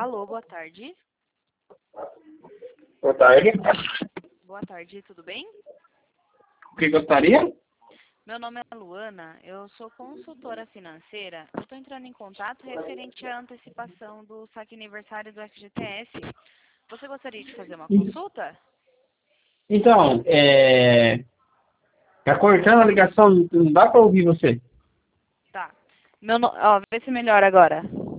Alô, boa tarde. Boa tarde. Boa tarde, tudo bem? O que gostaria? Meu nome é Luana, eu sou consultora financeira. Eu estou entrando em contato referente à antecipação do saque aniversário do FGTS. Você gostaria de fazer uma consulta? Então, tá cortando a ligação, não dá para ouvir você. Tá. Vê se melhora agora.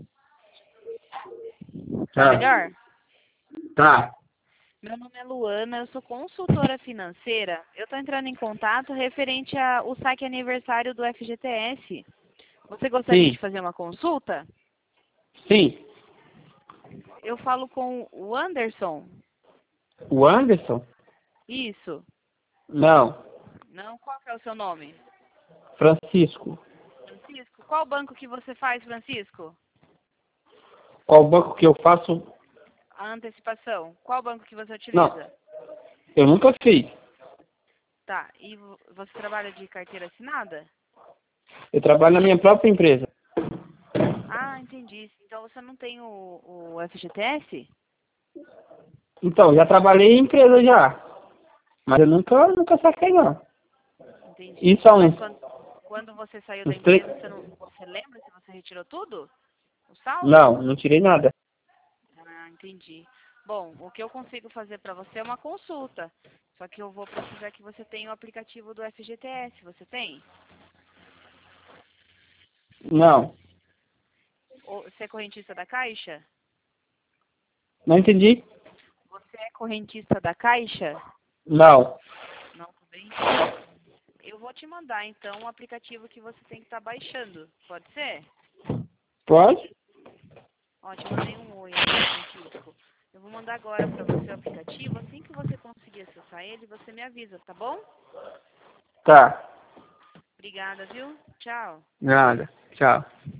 Tá melhor? Tá. Meu nome é Luana, eu sou consultora financeira. Eu estou entrando em contato referente ao saque aniversário do FGTS. Você gostaria Sim. de fazer uma consulta? Sim. Eu falo com o Anderson. O Anderson? Isso. Não. Não? Qual que é o seu nome? Francisco. Francisco? Qual banco que você faz, Francisco? Qual banco que eu faço? A antecipação. Qual banco que você Não, utiliza? eu nunca fiz. Tá. E você trabalha de carteira assinada? Eu trabalho na minha própria empresa. Ah, entendi. Então você não tem o FGTS? Então, já trabalhei em empresa já. Mas eu nunca saquei não. Entendi. Isso há Mas uns, quando você saiu da uns três... empresa, você lembra se você retirou tudo? O saldo? Não tirei nada. Ah, entendi. Bom, o que eu consigo fazer para você é uma consulta. Só que eu vou precisar que você tenha o aplicativo do FGTS. Você tem? Não. Você é correntista da Caixa? Não entendi? Você é correntista da Caixa? Não. Não, tudo bem? Eu vou te mandar, então, o aplicativo que você tem que estar baixando. Pode ser? Pode? Ó, te mandei um oi aqui, Francisco. Eu vou mandar agora para você o aplicativo. Assim que você conseguir acessar ele, você me avisa, tá bom? Tá. Obrigada, viu? Tchau. Nada. Tchau.